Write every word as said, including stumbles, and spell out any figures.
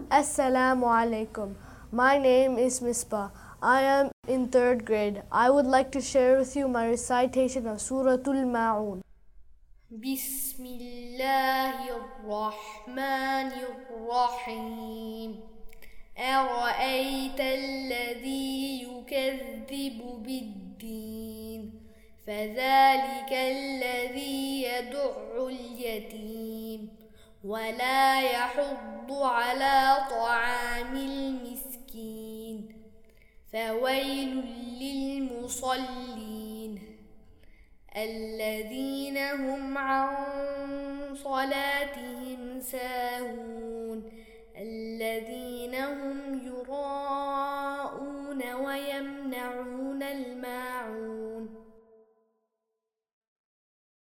Assalamu alaikum. My name is Misbah. I am in third grade. I would like to share with you my recitation of Surah Al-Ma'un. بسم الله الرحمن الرحيم أرأيت الذي يكذب بالدين فذلك الذي يدع اليتيم ولا يحض على طعام المسكين فويل للمصلين الذين هم عن صلاتهم ساهون